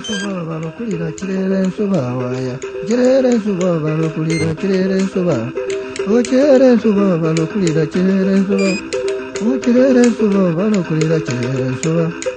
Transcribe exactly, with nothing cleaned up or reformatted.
suba balokulira kirere suba waya kirere suba balokulira kirere suba o kirere suba balokulira kirere suba o kirere suba balokulira kirere suba